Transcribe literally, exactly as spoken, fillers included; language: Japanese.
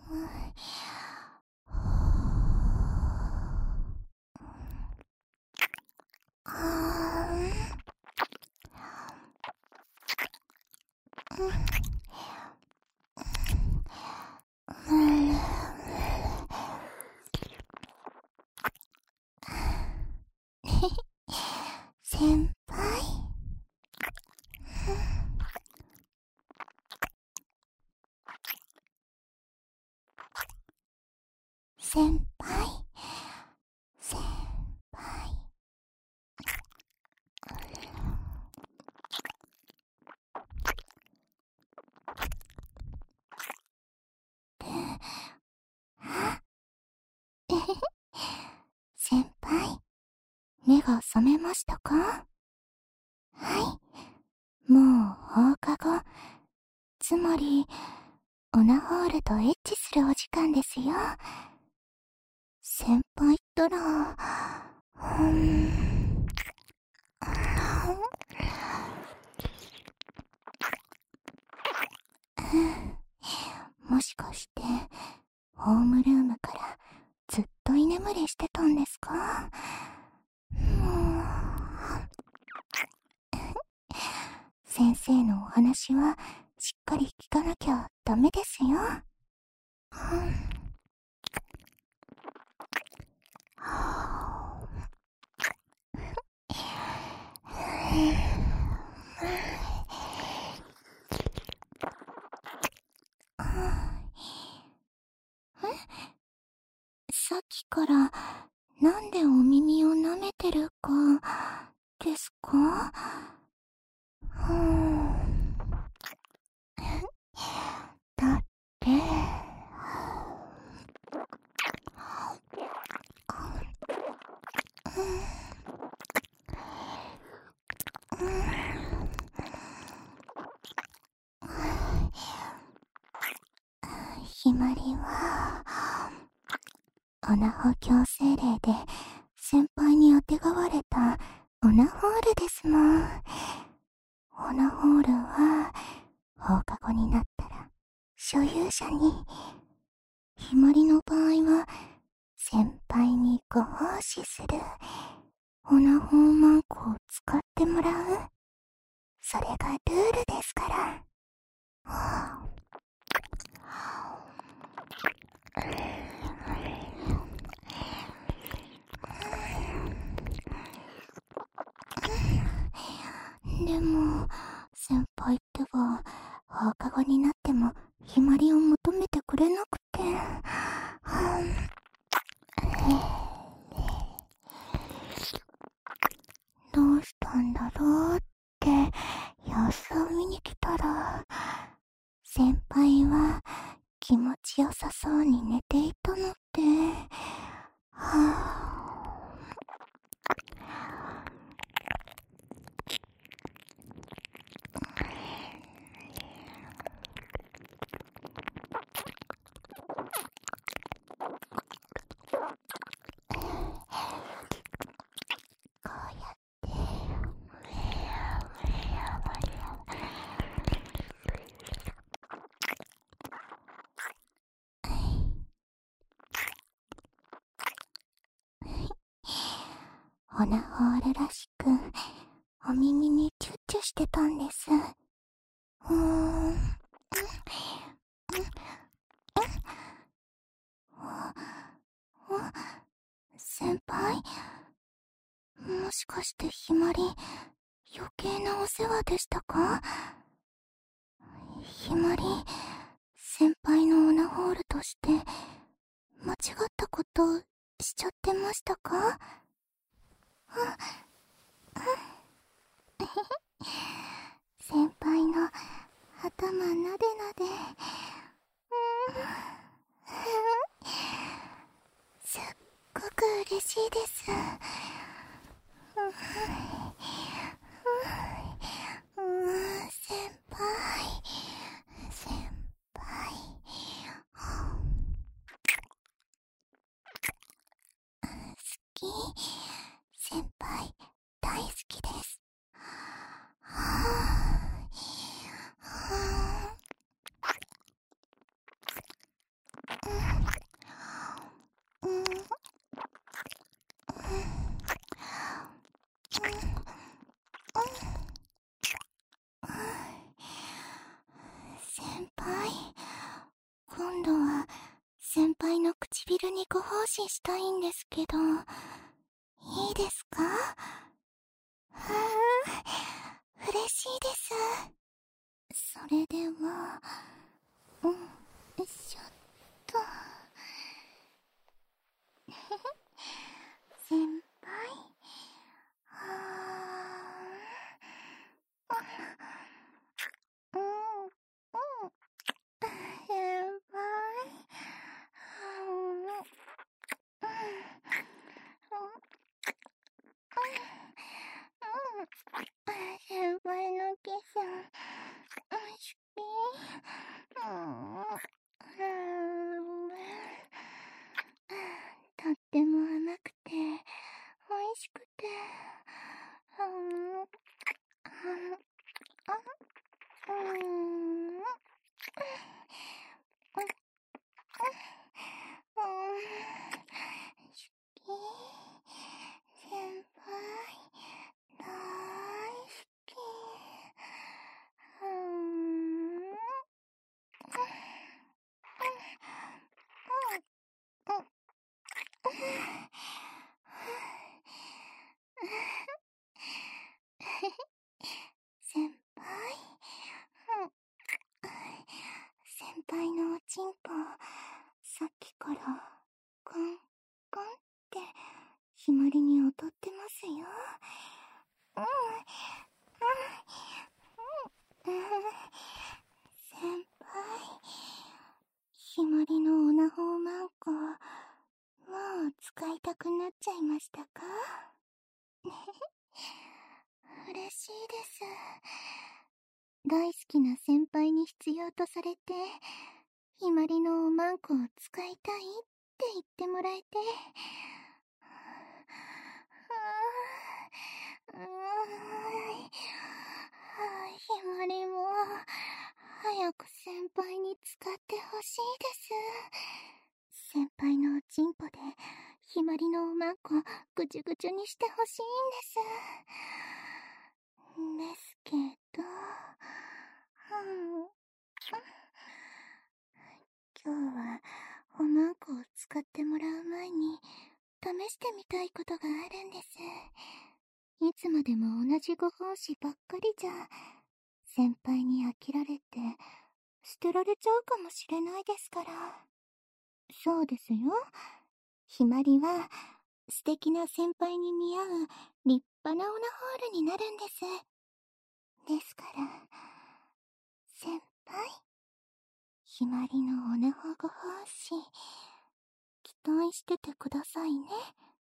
先輩。先輩。先輩。先輩、目が覚めましたか？はい、もう放課後、つまりオナホールとエッチするお時間ですよ。先輩ったら、うーん、もしかしてホームルームからずっと居眠りしてたんですか？もう先生のお話はしっかり聞かなきゃダメですよ。さっきからなんでお耳を舐めてるかですか？ふーん、だってひまりはオナホ矯正令で先輩にあてがわれたオナホールですもん。オナホールは放課後になったら所有者に、ひまりの場合は先輩にご奉仕するオナホーマンコを使ってもらう、それがルールですから。でも先輩ってば放課後になってもひまりを求めてくれなくて、どうしたんだろうって様子を見に来たら、先輩は気持ちよさそうに寝ていたので、はぁこうやってオナホールらしくお耳にチュッチュしてたんです。うーん、先輩、もしかしてひまり余計なお世話でしたか？ひまり先輩のオナホールとして間違ったことしちゃってましたか？先輩の頭なでなで、すっごく嬉しいです。うーん、先輩、先輩、好き、先輩、大好きです。 先輩の唇にご奉仕したいんですけど、いいですか？はぁ、嬉しいです。それでは、うん、よいしょっと。先輩、はぁ、うん、うん、先輩、うん、うん、先輩のキス、好き。うん、うん、とっても甘くて、美味しくて、うん、うん、うん、うん、好き。先輩、大好き。うん、うん、うん、先輩、うん、先輩のおちんぽ、さっきから、コン、コンって、ひまりに劣ってますよ。うん、うん、うん、先輩、ひまりのオナホーマンコ、もう使いたくなっちゃいましたか？嬉しいです。大好きな先輩に必要とされて、ひまりのおまんこを使いたいって言ってもらえて。うーん、うーん、ひまりも、早く先輩に使ってほしいです。先輩のおちんぽで、ひまりのおまんこ、ぐちゅぐちゅにしてほしいんです。ですけど、うん、今日はおまんこを使ってもらう前に試してみたいことがあるんです。いつまでも同じご奉仕ばっかりじゃ先輩に飽きられて捨てられちゃうかもしれないですから。そうですよ。ひまりは素敵な先輩に見合う立派なオナホールになるんです。ですから先輩、ひまりのオナホご奉仕期待しててくださいね。